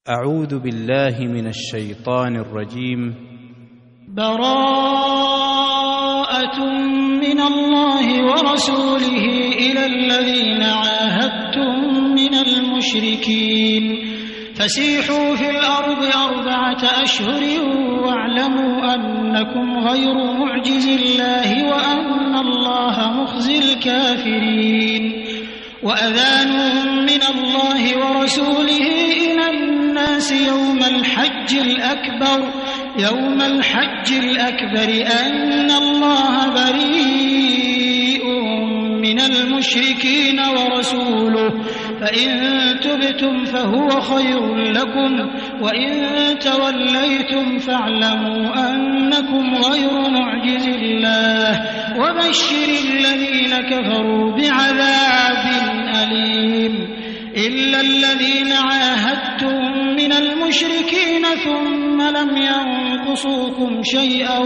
أعوذ بالله من الشيطان الرجيم. براءة من الله ورسوله إلى الذين عاهدتم من المشركين فسيحوا في الأرض 4 أشهر واعلموا أنكم غير معجز الله وأن الله مخزي الكافرين. وأذان من الله ورسوله إلى الناس يوم الحج الأكبر أن الله بريء من المشركين ورسوله فإن تبتم فهو خير لكم وإن توليتم فاعلموا أنكم غير معجز الله وبشر الذين كفروا بعذاب أليم. إلا الذين عاهدتم من المشركين ثم لم ينقصوكم شيئا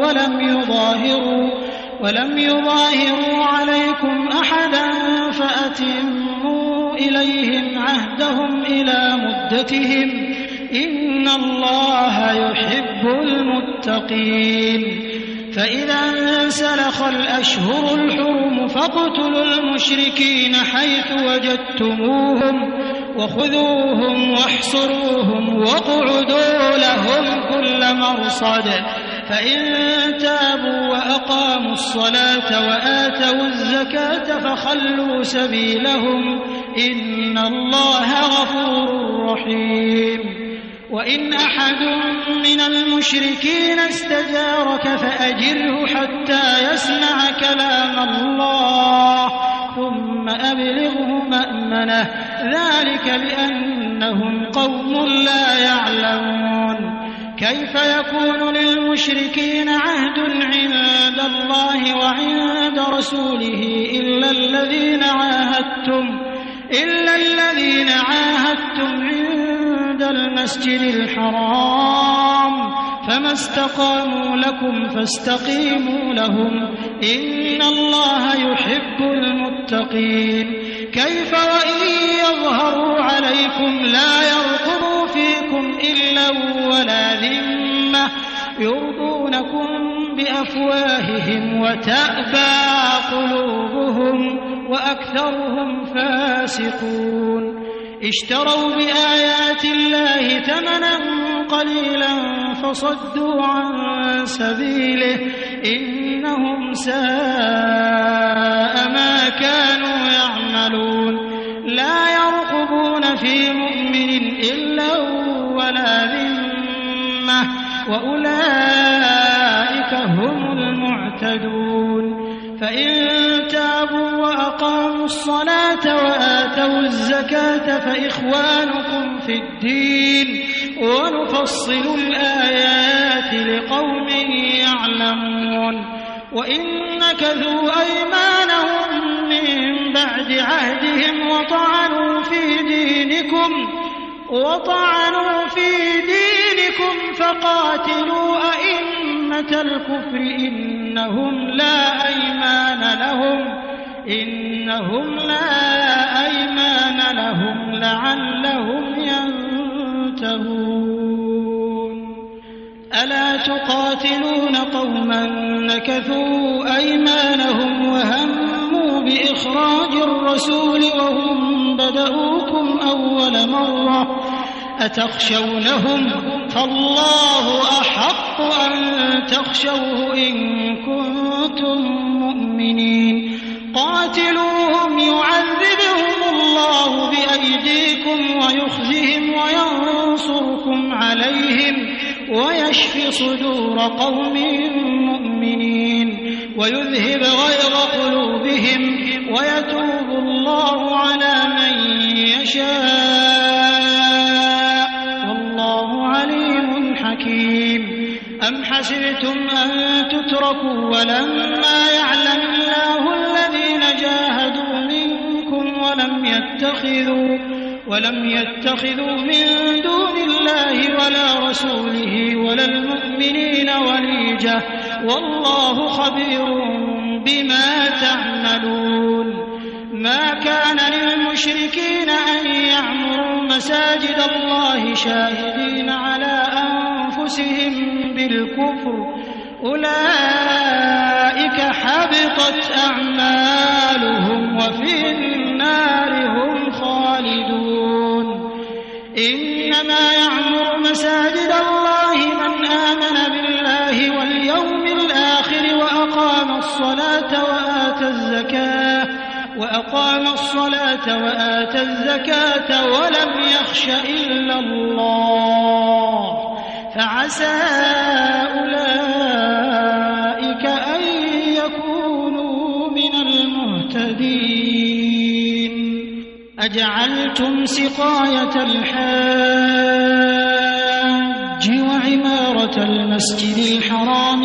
ولم يظاهروا عليكم أحدا فأتموا إليهم عهدهم إلى مدتهم إن الله يحب المتقين. فإذا انسلخ الأشهر الحرم فاقتلوا المشركين حيث وجدتموهم وخذوهم واحصروهم واقعدوا لهم كل مرصد. فإن تابوا وأقاموا الصلاة وآتوا الزكاة فخلوا سبيلهم إن الله غفور رحيم. وإن أحد من المشركين استجارك فأجره حتى يسمع كلام الله ثم أبلغه مأمنه ذلك بأنهم قوم لا يعلمون. كيف يكون للمشركين عهد عند الله وعند رسوله إلا الذين عاهدتم عند المسجد الحرام فما استقاموا لكم فاستقيموا لهم إن الله يحب المتقين. كيف وإن يظهروا عليكم لا يرقبوا فيكم إلا ولا ذمة يرضونكم بأفواههم وتأبى قلوبهم وأكثرهم فاسقون. اشتروا بآيات الله ثمنا قليلا فصدوا عن سبيله إنهم ساء ما كانوا يعملون. لا يرقبون في مؤمن إلا ولا ذمة وأولئك هم المعتدون. فإن تابوا وأقاموا الصلاة وآتوا الزكاة فإخوانكم في الدين ونفصل الآيات لقوم يعلمون. وإن نكثوا أيمانهم من بعد عهدهم وطعنوا في دينكم فقاتلوا أئمة الكفر إنهم لا أيمان لهم لعلهم ينتهون. ألا تقاتلون قوما نكثوا أيمانهم وهموا بإخراج الرسول وهم بدؤوكم أول مرة أتخشونهم فالله أحق أن تخشوه إن كنتم مؤمنين. قاتلوهم يعذبهم الله بأيديكم ويخزهم وينصركم عليهم ويشفي صدور قوم مؤمنين ويذهب غيظ قلوبهم ويتوب الله على من يشاء والله عليم حكيم. أم حسبتم أن تتركوا ولما يعلم الله الذين جاهدوا منكم ولم يتخذوا من دون الله ولا رسوله ولا المؤمنين وليجة والله خبير بما تعملون. ما كان للمشركين أن يعمروا مساجد الله شاهدين على أنفسهم بالكفر أولئك حبطت أعمالهم وفي النار هم خالدون إنما يعمر مساجد الله من آمن بالله واليوم الآخر وأقام الصلاة وآتى الزكاة ولم يخش إلا الله فعسى أولئك أن يكونوا من المهتدين أجعلتم سقاية الحاج وعمارة المسجد الحرام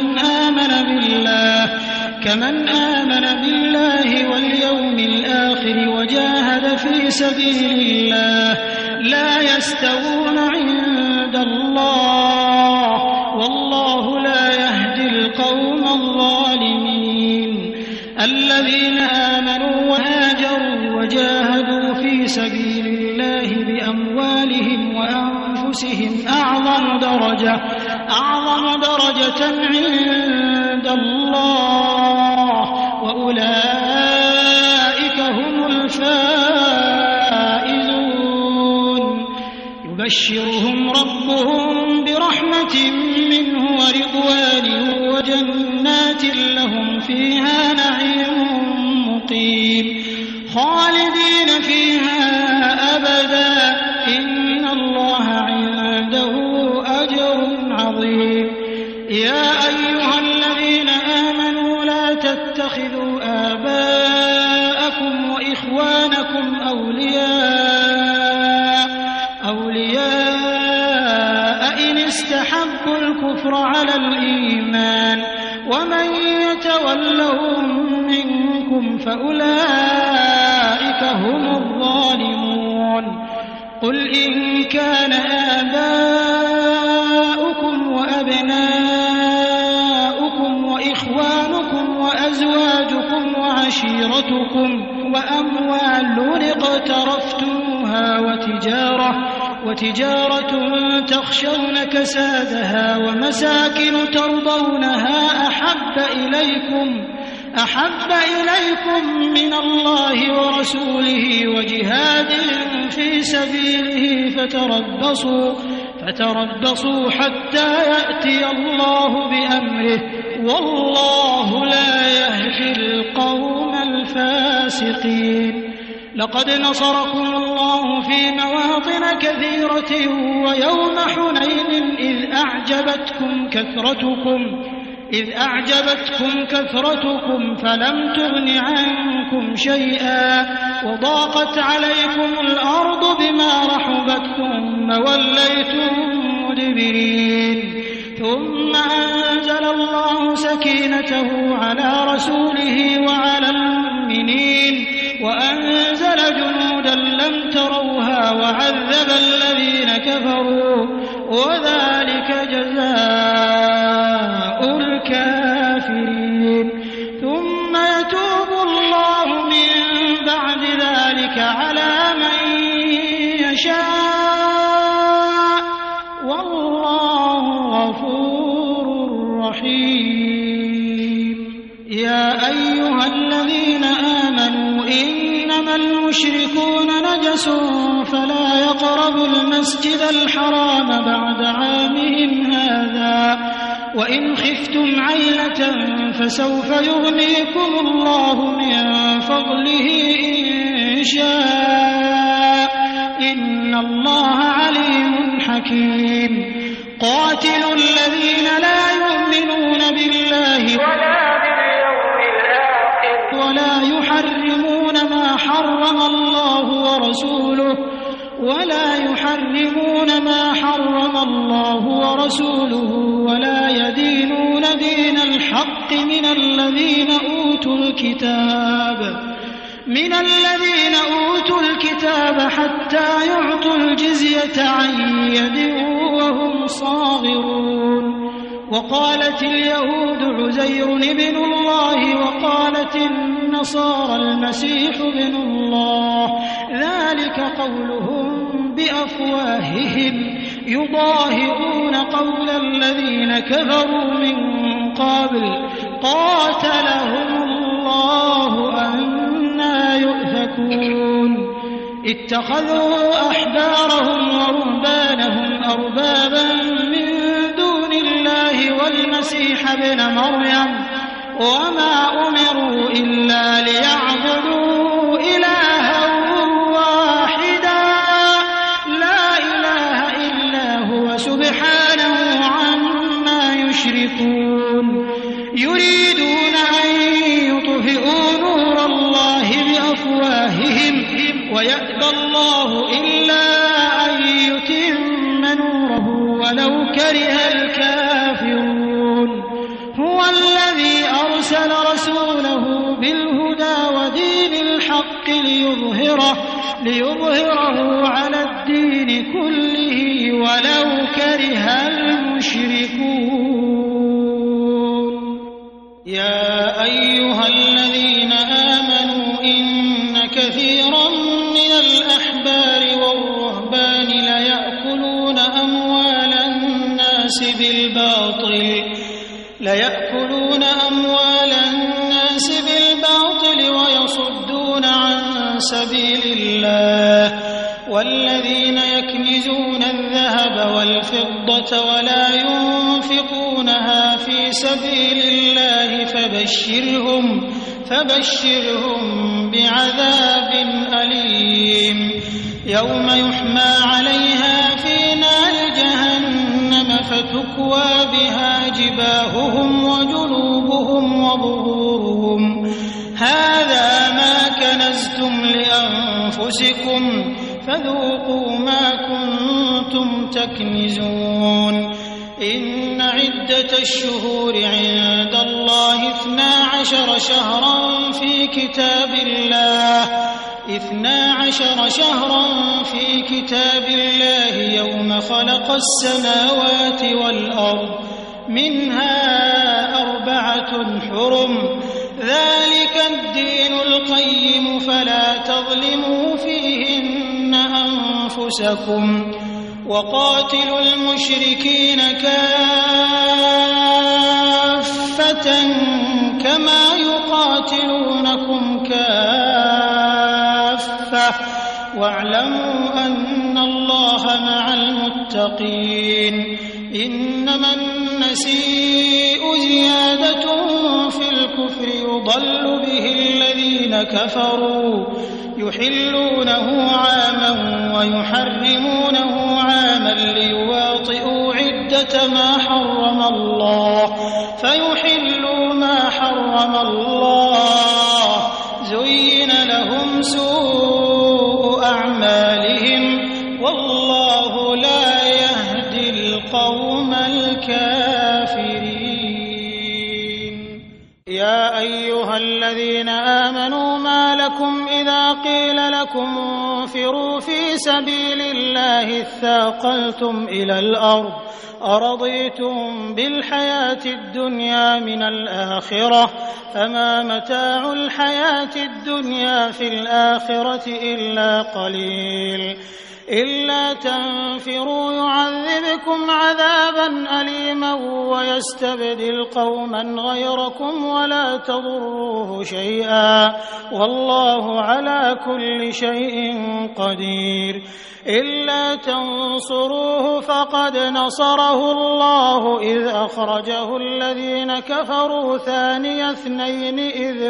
كمن آمن بالله واليوم الآخر وجاهد في سبيل الله لا يستوون عند الله والله لا يهدي القوم الظالمين الذين آمنوا وهاجروا وجاهدوا في سبيل الله بأموالهم وأنفسهم أعظم درجة عند الله وأولئك هم الفائزون يبشرهم ربهم برحمة منه ورضوان وجنات لهم فيها نعيم مقيم خالدين فيها أبدا إن الله عنده أجر عظيم يا أيها الذين آمنوا لا تتخذوا آباءكم وإخوانكم أولياء إن استحبوا الكفر على الإيمان ومن يتولهم منكم فأولئك هم الظالمون قل إن كان آباؤكم وأبناؤكم وإخوانكم وأزواجكم وعشيرتكم وأموال اقترفتموها وتجارة تخشون كسادها ومساكن ترضونها أحب إليكم من الله ورسوله وجهاد في سبيله فتربصوا حتى يأتي الله بأمره والله لا يهدي القوم الفاسقين لقد نصركم الله في مواطن كثيرة ويوم حنين إذ أعجبتكم كثرتكم فلم تغن عنكم شيئا وضاقت عليكم الأرض بما رحبت ثم وليتم مدبرين ثم أنزل الله سكينته على رسوله وعلى المؤمنين وأنزل جنودا لم تروها وعذب الذين كفروا وذلك جزاء الكافرين ثم يتوب الله من بعد ذلك على من يشاء والله غفور رحيم يا أيها الذين آمنوا إنما المشركون نجس فلا يقربوا المسجد الحرام بعد عامهم هذا وإن خفتم عيلة فسوف يغنيكم الله من فضله إن شاء إن الله عليم حكيم قاتلوا الذين لا يؤمنون بالله ولا يحرمون ما حرم الله ورسوله ولا يدينون دين الحق من الذين أوتوا الكتاب حتى يعطوا الجزية عن يد وهم صاغرون وقالت اليهود عزير ابن الله وقالت النصارى المسيح ابن الله ذلك قولهم بأفواههم يضاهئون قول الذين كفروا من قبل قاتلهم الله أنى يؤفكون اتخذوا أحبارهم ورهبانهم أربابا من دون الله والمسيح ابن مريم وما أمروا إلا ليعبدوا إلها واحدا لا إله إلا هو سبحانه عما يشركون يريدون أن يطفئوا نور الله بأفواههم ويأبى الله إلا أن يتم نوره ولو كره الكافرون هو الذي أرسل رسوله بالهدى ودين الحق ليظهره على الدين كله ولو كره المشركون يا أيها الذين آمنوا إن كثيرا من الأحبار والرهبان ليأكلون أموال الناس بالباطل ويصدون عن سبيل الله والذين يكنزون الذهب والفضة ولا ينفقونها في سبيل الله فبشرهم بعذاب أليم يوم يحمى عليها في نار جهنم فتكوى بها جباههم وجنوبهم وظهورهم هذا ما كنزتم لأنفسكم فذوقوا ما كنتم تكنزون إن عدة الشهور عند الله 12 شهرا في كتاب الله يوم خلق السماوات والأرض منها 4 حرم ذلك الدين القيم فلا تظلموا فيهن أنفسكم وقاتلوا المشركين كافة كما يقاتلونكم كافة واعلموا أن الله مع المتقين إنما النسيء زيادة في الكفر يضل به الذين كفروا يحلونه عاما ويحرمونه عاما ليواطئوا عدة ما حرم الله فيحلوا ما حرم الله زين لهم سوء أعمالهم والله لا يهدي القوم الكافرين يا أيها الذين آمنوا ما لكم إذا قيل لكم انفروا في سبيل الله اثاقلتم إلى الأرض أرضيتم بالحياة الدنيا من الآخرة فما متاع الحياة الدنيا في الآخرة إلا قليل إلا تنفروا يعذبكم عذابا أليما ويستبدل قوما غيركم ولا تضروه شيئا والله على كل شيء قدير إلا تنصروه فقد نصره الله إذ أخرجه الذين كفروا ثاني اثنين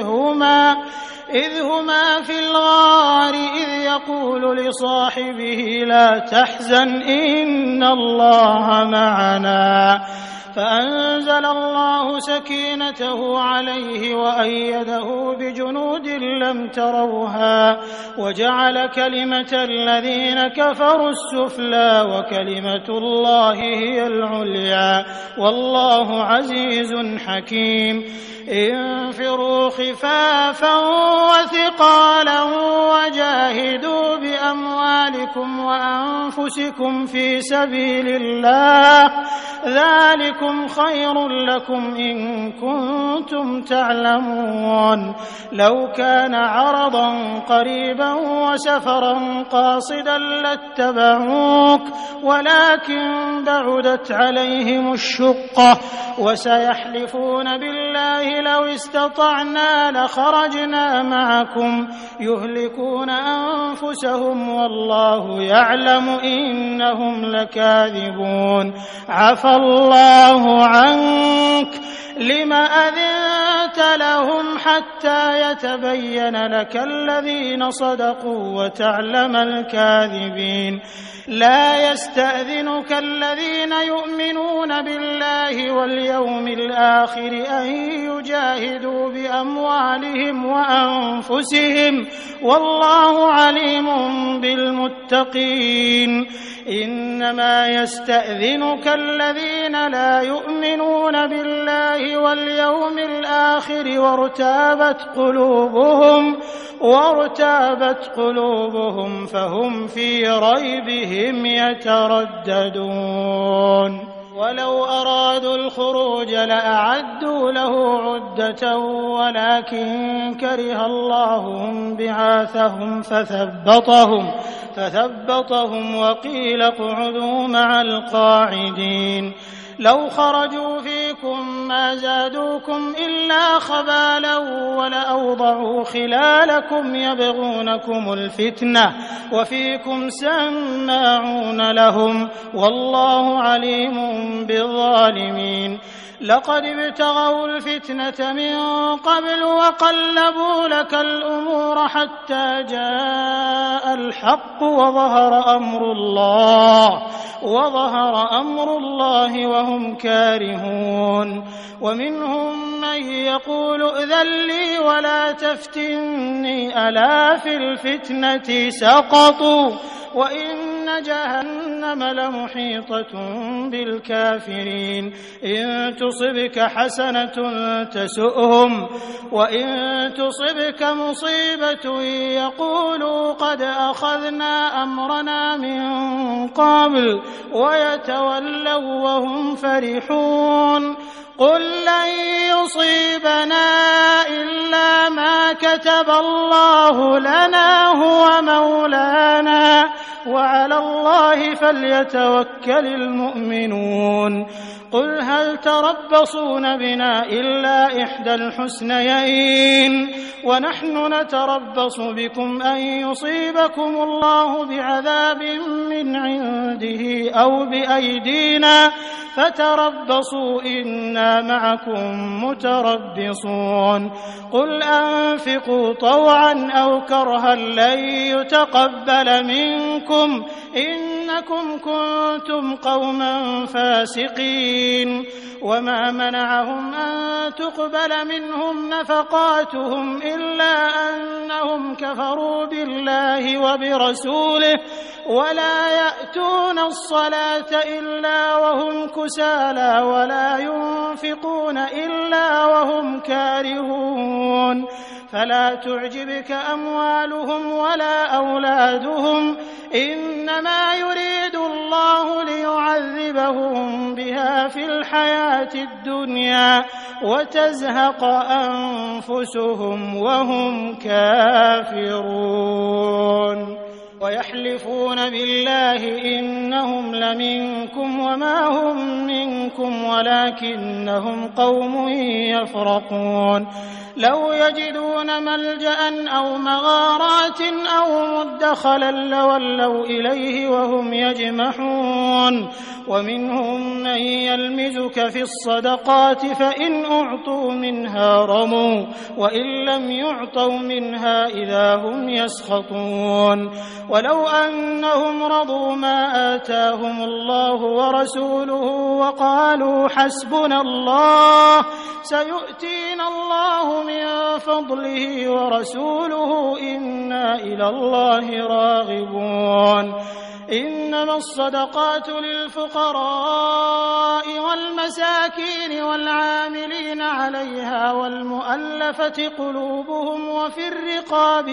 إذ هما في الغار إذ يقول لصاحبه لا تحزن إن الله معنا فأنزل الله سكينته عليه وأيده بجنود لم تروها وجعل كلمة الذين كفروا السفلى وكلمة الله هي العليا والله عزيز حكيم انفروا خفافا وثقالا وجاهدوا بأموالكم وأنفسكم في سبيل الله ذلكم خير لكم إن كنتم تعلمون لو كان عرضا قريبا وسفرا قاصدا لاتبعوك ولكن بعدت عليهم الشقة وسيحلفون بالله لو استطعنا لخرجنا معكم يهلكون أنفسهم والله يعلم إنهم لكاذبون عفى الله عنك لم أذنت لهم حتى يتبين لك الذين صدقوا وتعلم الكاذبين لا يستأذنك الذين يؤمنون بالله واليوم الآخر أن يجاهدوا بأموالهم وأنفسهم والله عليم بالمتقين إنما يستأذنك الذين لا يؤمنون بالله واليوم الآخر وارتابت قلوبهم فهم في ريبهم يترددون ولو أرادوا الخروج لأعدوا له عدة ولكن كره الله بعاثهم فثبطهم وقيل اقعدوا مع القاعدين لو خرجوا فيكم ما زادوكم إلا خبالا ولأوضعوا خلالكم يبغونكم الفتنة وفيكم سماعون لهم والله عليم بالظالمين لقد ابتغوا الفتنة من قبل وقلبوا لك الأمور حتى جاء الحق وظهر أمر الله وهم كارهون ومنهم من يقول ائذن لي ولا تفتني ألا في الفتنة سقطوا وإن جهنم لمحيطة بالكافرين إن تصبك حسنة تسؤهم وإن تصبك مصيبة يقولوا قد أخذنا أمرنا من قبل ويتولوا وهم فرحون قل لن يصيبنا إلا ما كتب الله لنا هو مولانا وعلى الله فليتوكل المؤمنون قل هل تربصون بنا إلا إحدى الحسنيين ونحن نتربص بكم أن يصيبكم الله بعذاب من عنده أو بأيدينا فتربصوا إنا معكم متربصون قل أنفقوا طوعا أو كرها لن يتقبل منكم إنكم كنتم قوما فاسقين وما منعهم أن تقبل منهم نفقاتهم إلا أنهم كفروا بالله وبرسوله ولا يأتون الصلاة إلا وهم كسالى ولا ينفقون إلا وهم كارهون فلا تعجبك أموالهم ولا أولادهم إنما يريد الله ليعذبهم بها في الحياة الدنيا وتزهق أنفسهم وهم كافرون ويحلفون بالله إنهم لمنكم وما هم منكم ولكنهم قوم يفرقون لو يجدون ملجأ أو مغارات أو مدخلا لولوا إليه وهم يجمحون ومنهم من يلمزك في الصدقات فإن أعطوا منها رموا وإن لم يعطوا منها إذا هم يسخطون ولو أنهم رضوا ما آتاهم الله ورسوله وقالوا حسبنا الله سيؤتينا الله من فضله ورسوله إنا إلى الله راغبون إنما الصدقات للفقراء والمساكين والعاملين عليها والمؤلفة قلوبهم وفي الرقاب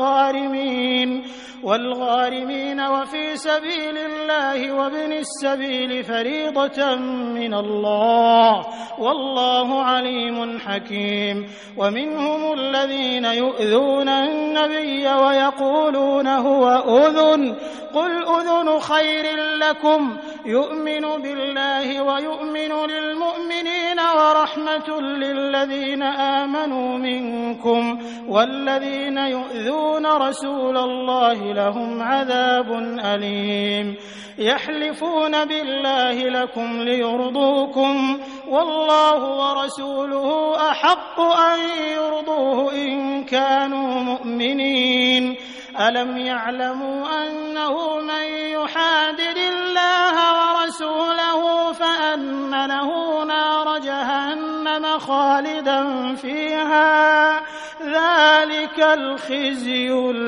والغارمين وفي سبيل الله وابن السبيل فريضة من الله والله عليم حكيم. ومنهم الذين يؤذون النبي ويقولون هو أذن قل أذن خير لكم يؤمن بالله ويؤمن للمؤمنين ورحمة للذين آمنوا منكم والذين يؤذون رسول الله لهم عذاب أليم. يحلفون بالله لكم ليرضوكم والله ورسوله أحق أن يرضوه إن كانوا مؤمنين. ألم يعلموا أنه من يحادد الله ورسوله فأن له نار جهنم خالدا فيها ذلك الخزي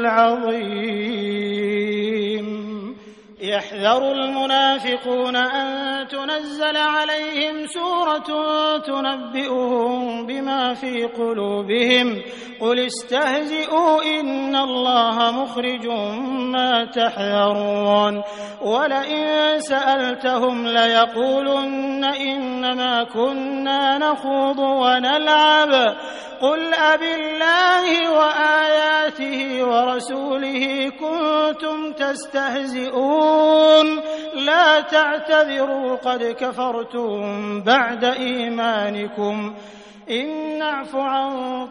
العظيم. يحذر المنافقون أن تنزل عليهم سورة تنبئهم بما في قلوبهم قل استهزئوا إن الله مخرج ما تحذرون. ولئن سألتهم ليقولن إنما كنا نخوض ونلعب قل أبالله وآياته ورسوله كنتم تستهزئون لا تعتذروا قد كفرتم بعد إيمانكم إن نعف عن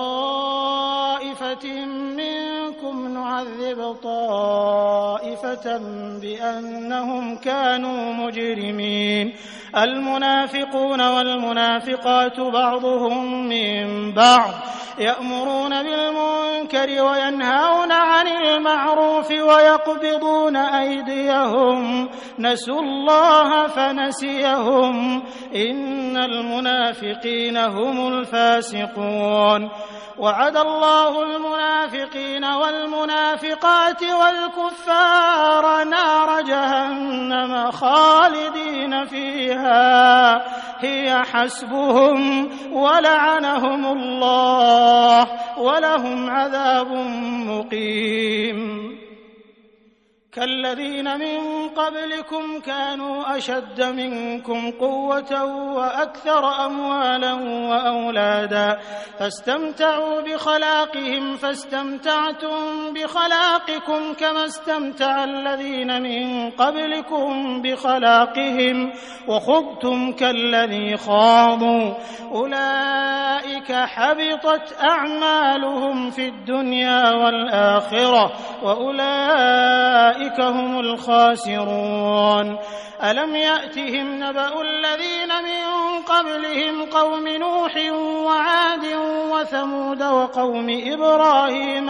طائفة منكم نعذب طائفة بأنهم كانوا مجرمين. المنافقون والمنافقات بعضهم من بعض يأمرون بالمنكر وينهون عن المعروف ويقبضون أيديهم نسوا الله فنسيهم إن المنافقين هم الفاسقون. وعد الله المنافقين والمنافقات والكفار نار جهنم خالدين فيها هي حسبهم ولعنهم الله ولهم عذاب مقيم. كالذين من قبلكم كانوا أشد منكم قوة وأكثر أموالا وأولادا فاستمتعوا بخلاقهم فاستمتعتم بخلاقكم كما استمتع الذين من قبلكم بخلاقهم وخضتم كالذي خاضوا أولئك حبطت أعمالهم في الدنيا والآخرة وأولئك هم الخاسرون. ألم يأتهم نبأ الذين من قبلهم قوم نوح وعاد وثمود وقوم إبراهيم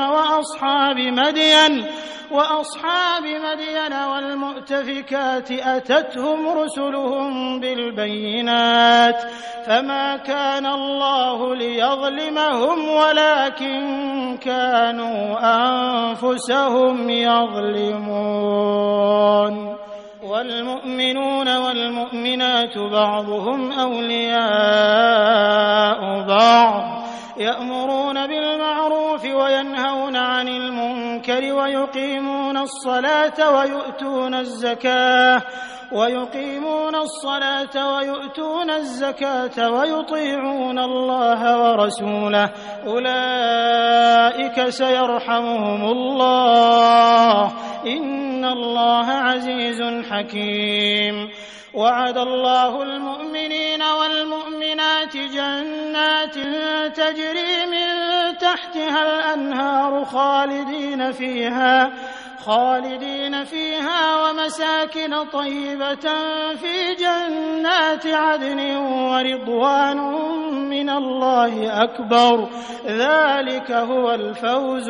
وأصحاب مدين والمؤتفكات أتتهم رسلهم بالبينات فما كان الله ليظلمهم ولكن كانوا أنفسهم يظلمون. والمؤمنون والمؤمنات بعضهم أولياء بعض يأمرون بالمعروف وينهون عن المنكر ويقيمون الصلاة ويؤتون الزكاة ويطيعون الله ورسوله أولئك سيرحمهم الله إن الله عزيز حكيم. وعد الله المؤمنين والمؤمنات جنات تجري من تحتها الأنهار خالدين فيها ومساكن طيبة في جنات عدن ورضوان من الله أكبر ذلك هو الفوز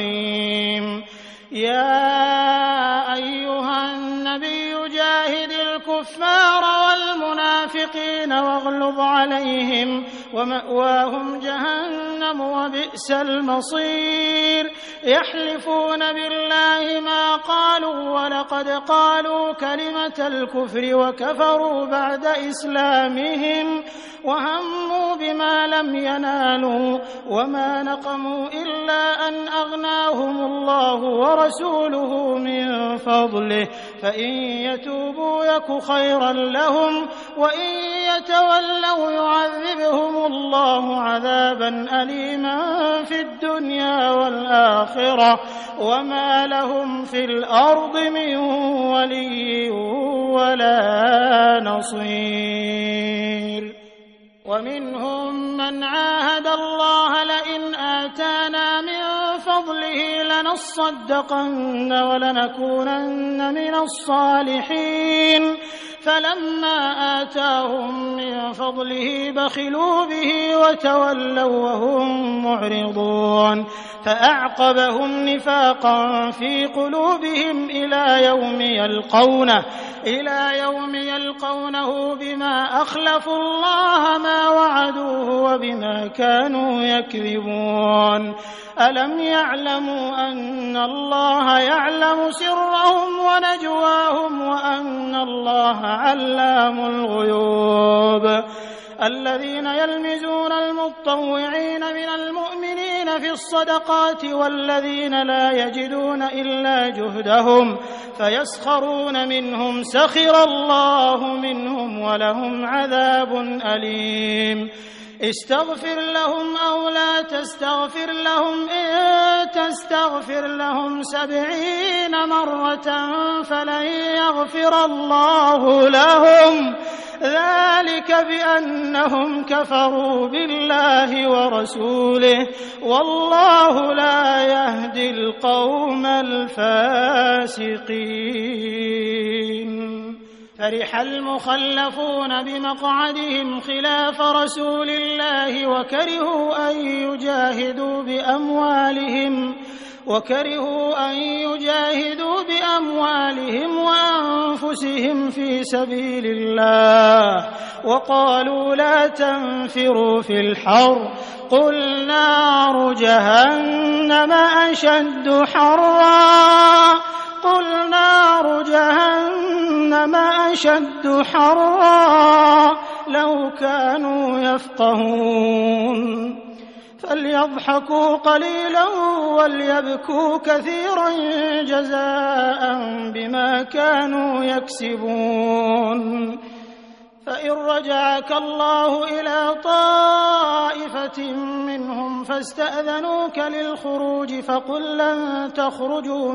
العظيم. يا أيها النبي جاهد الكفار والمنافقين واغلظ عليهم ومأواهم جهنم وبئس المصير يحلفون بالله ما قالوا ولقد قالوا كلمة الكفر وكفروا بعد إسلامهم وهموا بما لم ينالوا وما نقموا إلا أن أغناهم الله ورسوله من فضله فإن يتوبوا يك خيرا لهم وإن يتولوا يعذبهم الله عذابا أليما في الدنيا والآخرة وما لهم في الأرض من ولي ولا نصير ومنهم من عاهد الله لئن آتانا من فضله لنصدقن ولنكونن من الصالحين فلما آتاهم من فضله بخلوا به وتولوا وهم معرضون فأعقبهم نفاقا في قلوبهم إلى يوم يلقونه بما أخلفوا الله ما وعدوه وبما كانوا يكذبون ألم يعلموا أن الله يعلم سرهم ونجواهم وأن الله علام الغيوب الذين يلمزون المطوعين من المؤمنين في الصدقات والذين لا يجدون إلا جهدهم فيسخرون منهم سخر الله منهم ولهم عذاب أليم استغفر لهم أو لا تستغفر لهم إن تستغفر لهم 70 مرة فلن يغفر الله لهم ذلك بأنهم كفروا بالله ورسوله والله لا يهدي القوم الفاسقين فرح المخلفون بمقعدهم خلاف رسول الله وكرهوا أن يجاهدوا بأموالهم وأنفسهم في سبيل الله وقالوا لا تنفروا في الحر قل نار جهنم أشد حرا لو كانوا يفقهون فليضحكوا قليلا وليبكوا كثيرا جزاء بما كانوا يكسبون فإن رجعك الله إلى طائفة منهم فاستأذنوك للخروج فقل لن تخرجوا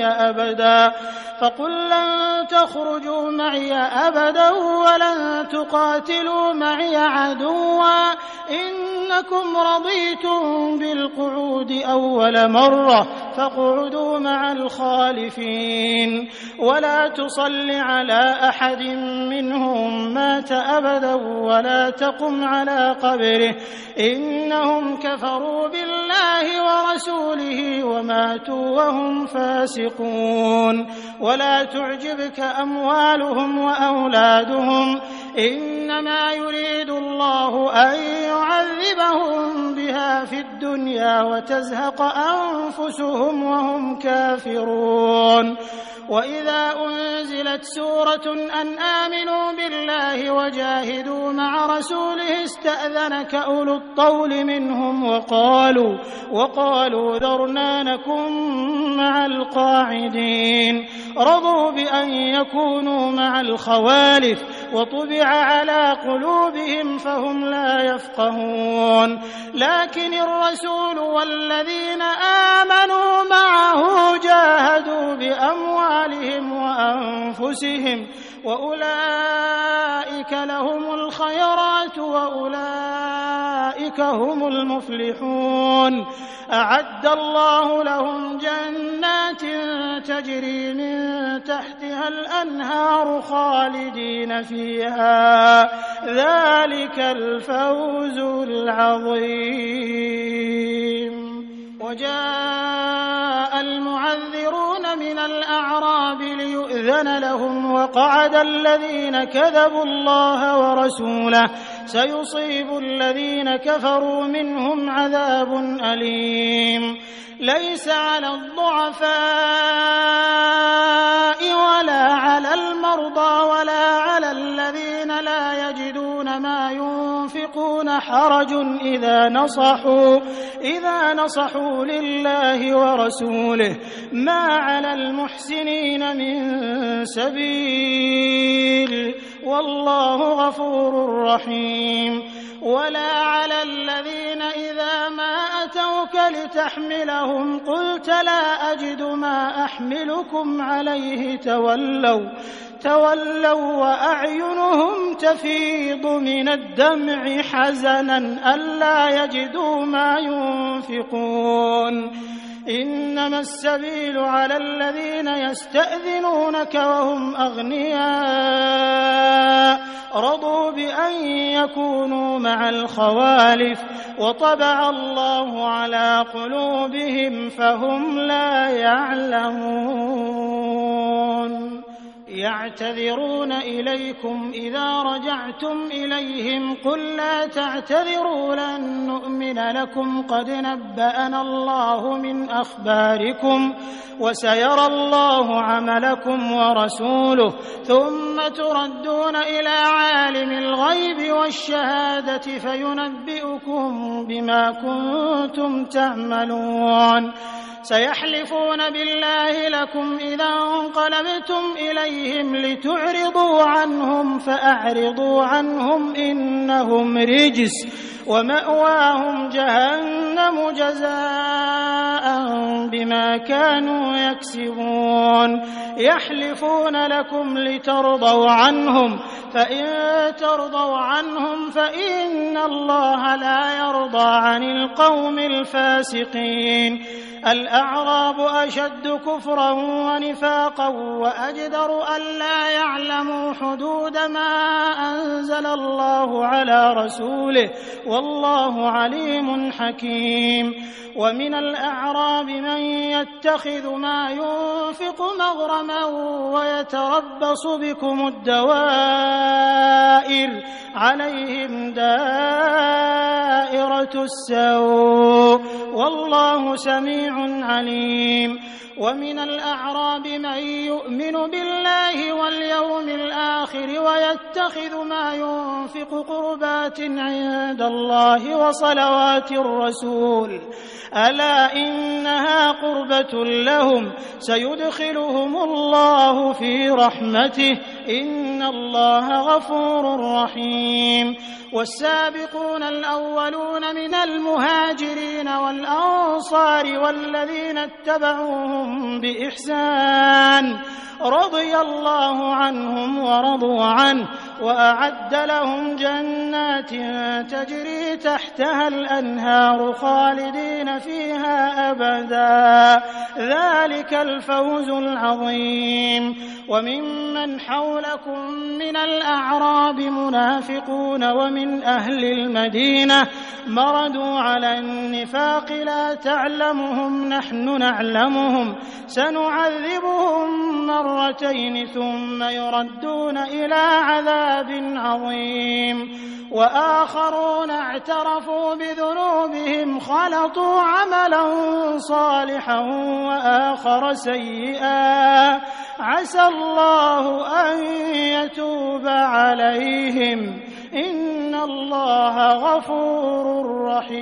معي أبدا ولن تقاتلوا معي عدوا إنكم رضيتم بالقعود أول مرة فاقعدوا مع الخالفين ولا تصل على أحد منهم مات أبدا ولا تقم على قبره إنهم كفروا بالله ورسوله وماتوا وهم فاسقون ولا تعجبك أموالهم وأولادهم إنما يريد الله أن يعذبهم بها في الدنيا وتزهق أنفسهم وهم كافرون وإذا أنزلت سورة أن آمنوا بالله وجاهدوا مع رسوله استأذنك أولو الطول منهم وقالوا ذرنا نكن مع القاعدين رضوا بأن يكونوا مع الخوالف وطبع على قلوبهم فهم لا يفقهون لكن الرسول والذين آمنوا معه جاهدوا بأموالهم وأنفسهم وأولئك لهم الخيرات وأولئك هم المفلحون أعد الله لهم جنات تجري من تحتها الأنهار خالدين فيها ذلك الفوز العظيم وجاء المعذرون من الأعراب ليؤذنوا يؤذن لهم وقعد الذين كذبوا الله ورسوله سيصيب الذين كفروا منهم عذاب أليم ليس على الضعفاء ولا على المرضى ولا على الذين لا يجدون ما ينفقون حرج إذا نصحوا لله ورسوله ما على المحسنين من سبيل والله غفور رحيم ولا على الذين إذا ما أتوك لتحملهم قلت لا أجد ما أحملكم عليه تولوا وأعينهم تفيض من الدمع حزنا ألا يجدوا ما ينفقون إنما السبيل على الذين يستأذنونك وهم أغنياء رضوا بأن يكونوا مع الخوالف وطبع الله على قلوبهم فهم لا يعلمون يعتذرون إليكم إذا رجعتم إليهم قل لا تعتذروا لن نؤمن لكم قد نبأنا الله من أخباركم وسيرى الله عملكم ورسوله ثم تردون إلى عالم الغيب والشهادة فينبئكم بما كنتم تعملون سيحلفون بالله لكم إذا انقلبتم إليهم لتعرضوا عنهم فأعرضوا عنهم إنهم رجس ومأواهم جهنم جزاء بما كانوا يكسبون يحلفون لكم لترضوا عنهم فإن ترضوا عنهم فإن الله لا يرضى عن القوم الفاسقين الأعراب أشد كفرا ونفاقا وأجدر ألا يعلموا حدود ما أنزل الله على رسوله والله عليم حكيم ومن الأعراب من يتخذ ما ينفق مغرما ويتربص بكم الدوائر عليهم دائرة السوء والله سميع عليم ومن الأعراب من يؤمن بالله واليوم الآخر ويتخذ ما ينفق قربات عند الله وصلوات الرسول ألا إنها قربة لهم سيدخلهم الله في رحمته إن الله غفور رحيم والسابقون الأولون من المهاجرين والأنصار والذين اتبعوهم بإحسان رضي الله عنهم ورضوا عنه وأعد لهم جنات تجري تحتها الأنهار خالدين فيها أبدا ذلك الفوز العظيم وممن حولكم من الأعراب منافقون ومن أهل المدينة مردوا على النفاق لا تعلمهم نحن نعلمهم سنعذبهم مرتين ثم يردون إلى عذاب عظيم وآخرون اعترفوا بذنوبهم خلطوا عملا صالحا وآخر سيئا عسى الله أن يتوب عليهم إن الله غفور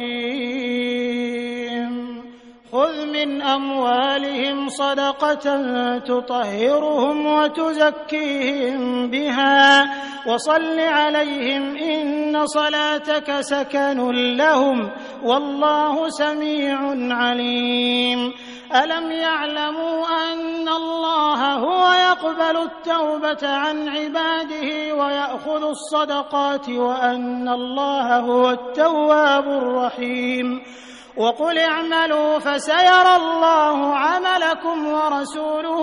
رحيم خذ من أموالهم صدقة تطهرهم وتزكيهم بها وصل عليهم إن صلاتك سكن لهم والله سميع عليم ألم يعلموا أن الله هو يقبل التوبة عن عباده ويأخذ الصدقات وأن الله هو التواب الرحيم وقل اعملوا فسيرى الله عملكم ورسوله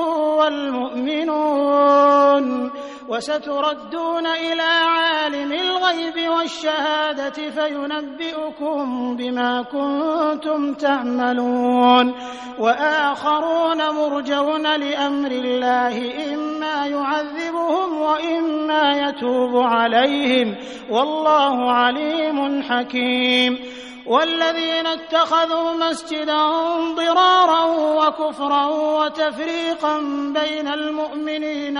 والمؤمنون وستردون إلى عالم الغيب والشهادة فينبئكم بما كنتم تعملون وآخرون مرجون لأمر الله إما إما يعذبهم وإما يتوب عليهم والله عليم حكيم. والذين اتخذوا مسجدا ضرارا وكفرا وتفريقا بين المؤمنين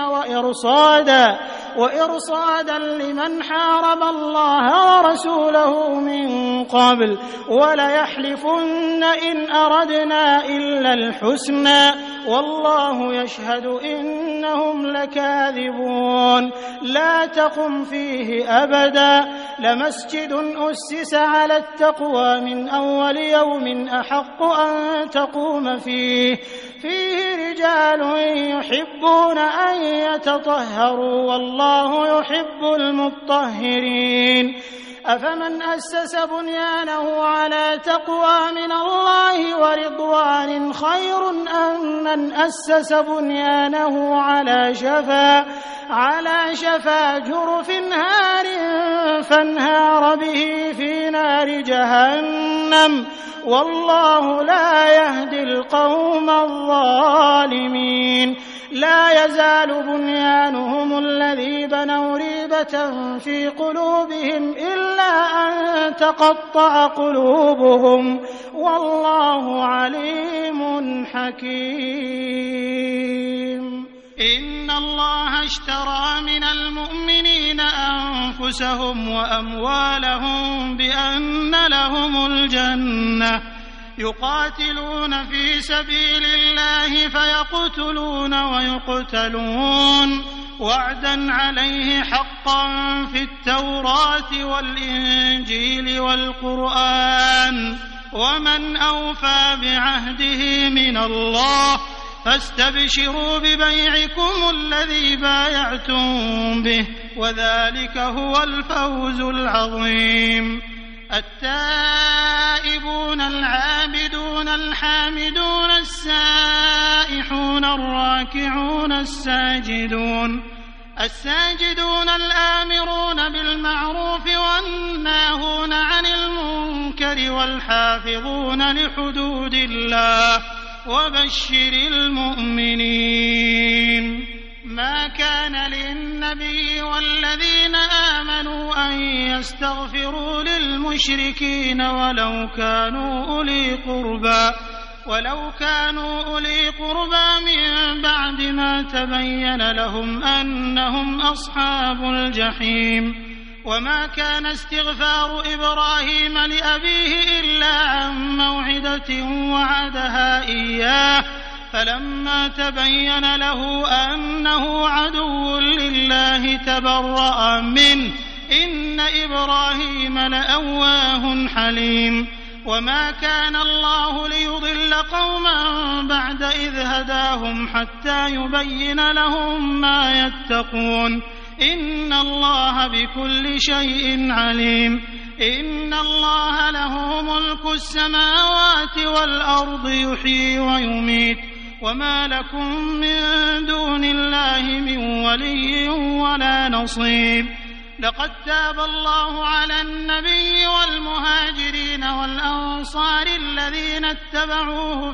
وإرصادا لمن حارب الله ورسوله من قبل وليحلفن إن أردنا إلا الحسنى والله يشهد إنهم لكاذبون. لا تقم فيه أبدا لمسجد أسس على التقوى من أول يوم أحق أن تقوم فيه رجال يحبون أن يتطهروا والله يحب المطهرين. أفمن أسس بنيانه على تقوى من الله ورضوان خير أم من أسس بنيانه على شفا جرف هار فانهار به في نار جهنم والله لا يهدي القوم الظالمين. لا يزال بنيانهم الذي بنوا ريبة في قلوبهم إلا أن تقطع قلوبهم والله عليم حكيم. إن الله اشترى من المؤمنين أنفسهم وأموالهم بأن لهم الجنة يقاتلون في سبيل الله فيقتلون ويقتلون وعدا عليه حقا في التوراة والإنجيل والقرآن ومن أوفى بعهده من الله فاستبشروا ببيعكم الذي بايعتم به وذلك هو الفوز العظيم. التائبون العابدون الحامدون السائحون الراكعون الساجدون الآمرون بالمعروف والناهون عن المنكر والحافظون لحدود الله وبشر المؤمنين. ما كان للنبي والذين آمنوا أن يستغفروا للمشركين ولو كانوا أولي قربى من بعد ما تبين لهم أنهم أصحاب الجحيم. وما كان استغفار إبراهيم لأبيه إلا عن موعدة وعدها إياه فلما تبين له أنه عدو لله تبرأ منه إن إبراهيم لأواه حليم. وما كان الله ليضل قوما بعد إذ هداهم حتى يبين لهم ما يتقون إن الله بكل شيء عليم. إن الله له ملك السماوات والأرض يحيي ويميت وما لكم من دون الله من ولي ولا نصير. لقد تاب الله على النبي والمهاجرين والأنصار الذين اتبعوه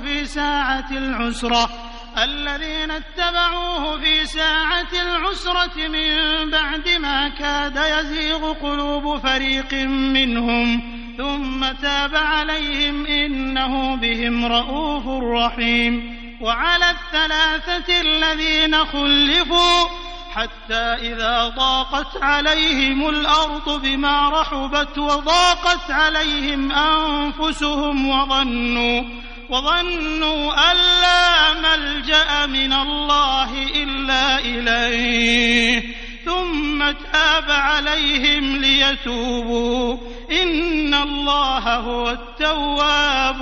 في ساعة العسرة من بعد ما كاد يزيغ قلوب فريق منهم ثم تاب عليهم إنه بهم رءوف رحيم. وعلى الثلاثة الذين خلفوا حتى إذا ضاقت عليهم الأرض بما رحبت وضاقت عليهم أنفسهم وظنوا أن لا ملجأ من الله إلا إليه ثم تاب عليهم ليتوبوا إن الله هو التواب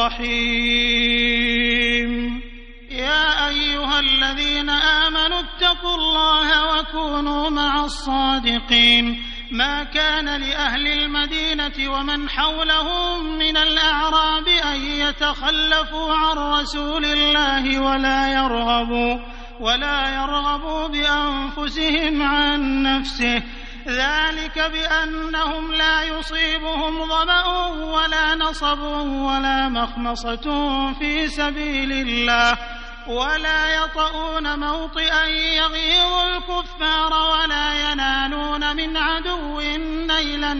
الرحيم. يا أيها الذين آمنوا اتقوا الله وكونوا مع الصادقين. ما كان لأهل المدينة ومن حولهم من الأعراب أن يتخلفوا عن رسول الله ولا يرغبوا بأنفسهم عن نفسه ذلك بأنهم لا يصيبهم ظمأ ولا نصب ولا مخمصة في سبيل الله ولا يطؤون موطئا يغيظ الكفار ولا ينالون من عدو نيلا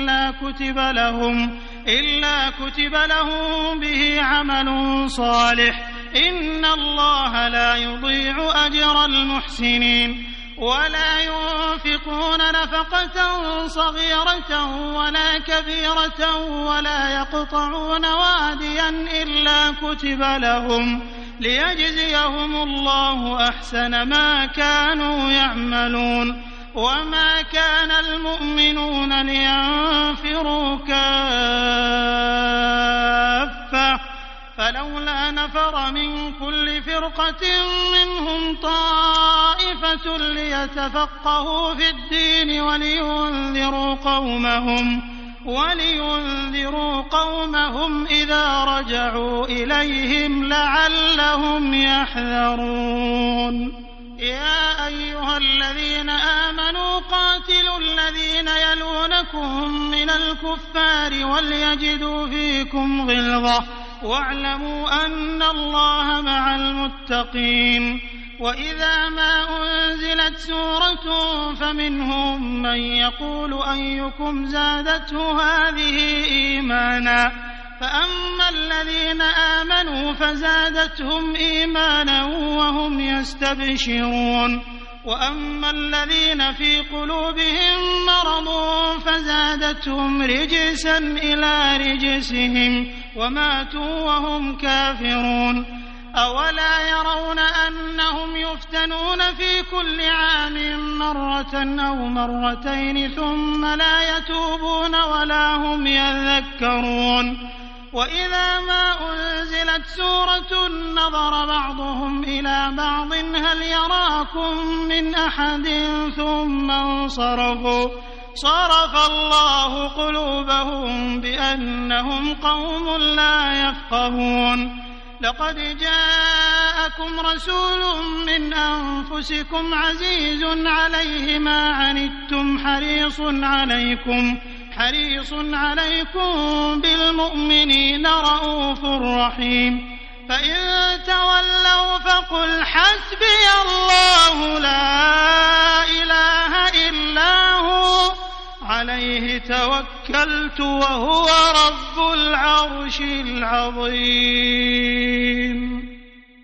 إلا كتب لهم به عمل صالح إن الله لا يضيع أجر المحسنين ولا ينفقون نفقة صغيرة ولا كبيرة ولا يقطعون واديا إلا كتب لهم ليجزيهم الله أحسن ما كانوا يعملون وما كان المؤمنون لينفروا كافة فلولا نفر من كل فرقة منهم طائفة ليتفقهوا في الدين ولينذروا قومهم إذا رجعوا إليهم لعلهم يحذرون يا أيها الذين آمنوا قاتلوا الذين يلونكم من الكفار وليجدوا فيكم غلظة واعلموا أن الله مع المتقين وإذا ما أنزلت سورة فمنهم من يقول أيكم زادته هذه إيمانا فأما الذين آمنوا فزادتهم إيمانا وهم يستبشرون وأما الذين في قلوبهم مرض فزادتهم رجسا إلى رجسهم وماتوا وهم كافرون أولا يرون أنهم يفتنون في كل عام مرة أو مرتين ثم لا يتوبون ولا هم يذكرون وإذا ما أنزلت سورة نظر بعضهم إلى بعض هل يراكم من أحد ثم انصرفوا صرف الله قلوبهم بأنهم قوم لا يفقهون لقد جاءكم رسول من أنفسكم عزيز عليه ما عنتم حريص عليكم بالمؤمنين رءوف رحيم فإن تولوا فقل حسبي الله لا إله إلا هو عليه توكلت وهو رب العرش العظيم